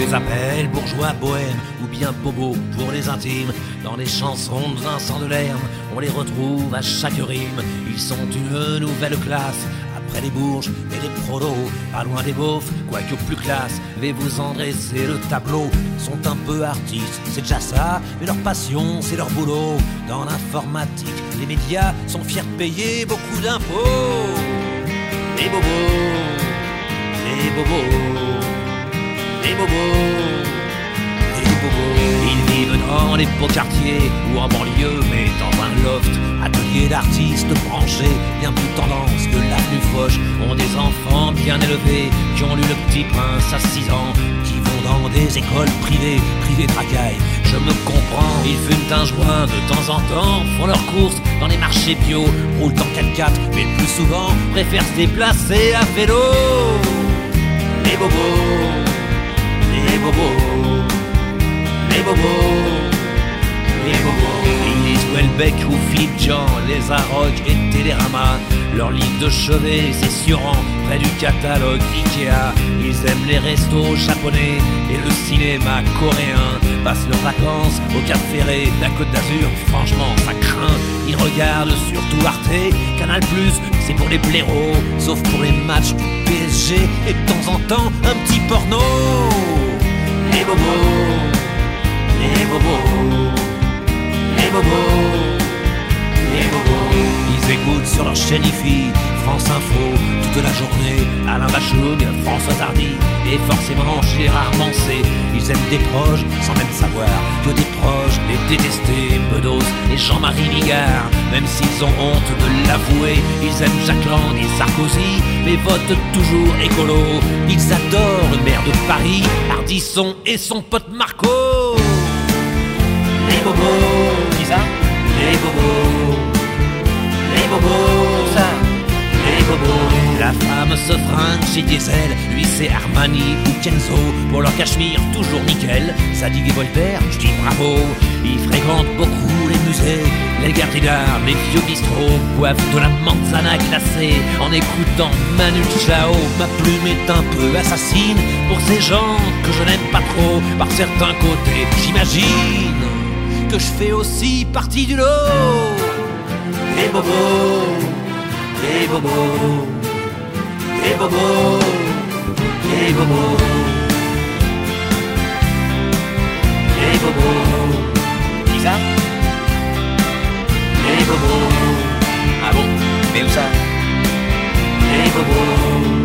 les appelle bourgeois bohèmes ou bien bobos pour les intimes. Dans les chansons de Vincent Delerme, on les retrouve à chaque rime. Ils sont une nouvelle classe, après les bourges et les prolos, pas loin des beaufs, quoique plus classe. Vais vous en dresser le tableau. Sont un peu artistes, c'est déjà ça, mais leur passion, c'est leur boulot. Dans l'informatique, les médias sont fiers de payer beaucoup d'impôts. Les bobos, les bobos, les bobos, les bobos. Ils vivent dans les beaux quartiers ou en banlieue, mais dans un loft. Atelier d'artistes branchés, bien plus tendance que l'avenue Foch. Ont des enfants bien élevés, qui ont lu Le Petit Prince à 6 ans, qui vont dans des écoles privées de racailles. Je me comprends, ils fument un joint de temps en temps, font leurs courses dans les marchés bio, roulent en 4x4, mais le plus souvent préfèrent se déplacer à vélo. Les bobos, les bobos, les bobos, les bobos. Ils lisent Houellebecq ou Philippe Jean, les Arocs et Télérama. Leur livre de chevet, c'est Sioran, près du catalogue Ikea. Ils aiment les restos japonais et le cinéma coréen. Passent leurs vacances au Cap Ferré, la Côte d'Azur, franchement ça craint. Ils regardent surtout Arte, Canal+, c'est pour les blaireaux, sauf pour les matchs du PSG et de temps en temps un petit porno. Les bobos, les bobos, les bobos, les bobos. Ils écoutent sur leur chaîne IFI, France Info, toute la journée, Alain Bachung, François Hardy et forcément Gérard Manset. Ils aiment des proches sans même savoir que des proches les détestés, Bedos et Jean-Marie Bigard. Même s'ils ont honte de l'avouer, ils aiment Jacques Lang et Sarkozy, mais votent toujours écolo. Ils adorent le maire de Paris, Ardisson et son pote Marco. Les bobos, qui ça? Les bobos, les bobos, ça, les bobos. La femme se fringue chez Diesel, lui c'est Armani ou Kenzo. Pour leur cachemire, toujours nickel. Zadig et Voltaire, je dis bravo. Ils fréquentent beaucoup les musées, les gares d'art, les vieux bistrots. Boivent de la manzana glacée en écoutant Manu Chao. Ma plume est un peu assassine pour ces gens que je n'aime pas trop. Par certains côtés, j'imagine que je fais aussi partie du lot. Les bobos, les bobos, les bobos, les bobos, les bobos. Qui ça? Les bobos. Ah bon? Mais où ça? Les bobos.